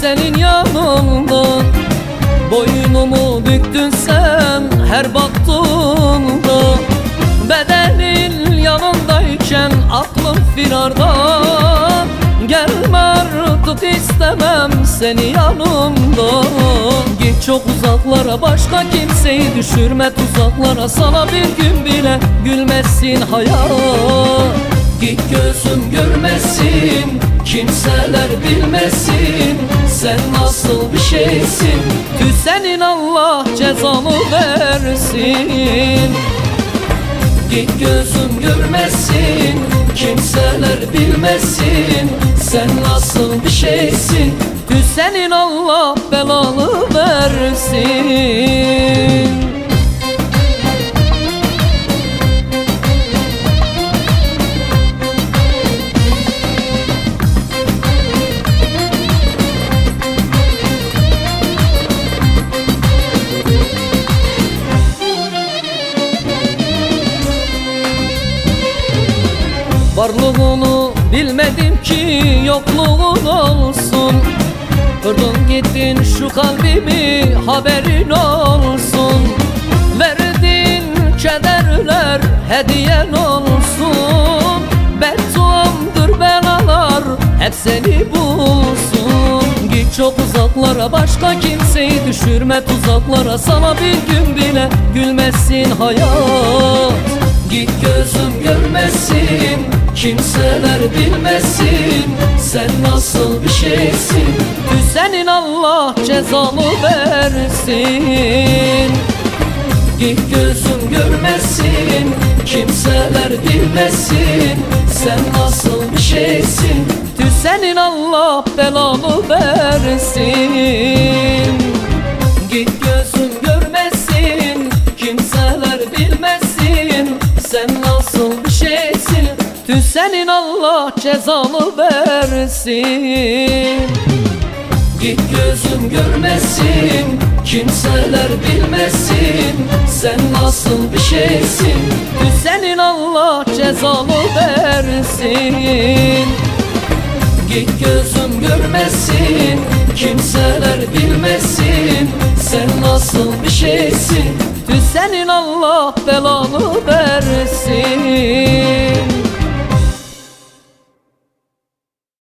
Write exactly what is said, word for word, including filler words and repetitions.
senin yanında. Boynumu büktün sen her baktığımda. Bedenin yanındayken aklım firarda. Gelme artık istemem seni yanımda. Git çok uzaklara, başka kimseyi düşürme tuzaklara. Sana bir gün bile gülmesin hayat. Git gözüm görmesin, kimseler bilmesin sen nasıl bir şeysin. Tüh senin Allah cezanı versin. Git gözüm görmesin, kimseler bilmesin sen nasıl bir şeysin. Tüh senin Allah belanı versin. Varlığını bilmedim ki yokluğun olsun. Kırdın gittin şu kalbimi, haberin olsun. Verdiğin kederler hediyen olsun. Bedduamdır belalar hep seni bulsun. Git çok uzaklara, başka kimseyi düşürme tuzaklara. Sana bir gün bile gülmesin hayat. Git gözüm görmesin, kimseler bilmesin sen nasıl bir şeysin. Tüh senin Allah cezanı versin. Git gözüm görmesin, kimseler bilmesin sen nasıl bir şeysin. Tüh senin Allah belanı versin. Git gözüm görmesin, kimseler bilmesin sen nasıl bir şeysin. Tüh senin Allah cezanı versin. Git gözüm görmesin, kimseler bilmesin sen nasıl bir şeysin. Tüh senin Allah cezanı versin. Git gözüm görmesin, kimseler bilmesin sen nasıl bir şeysin. Tüh senin Allah belanı versin.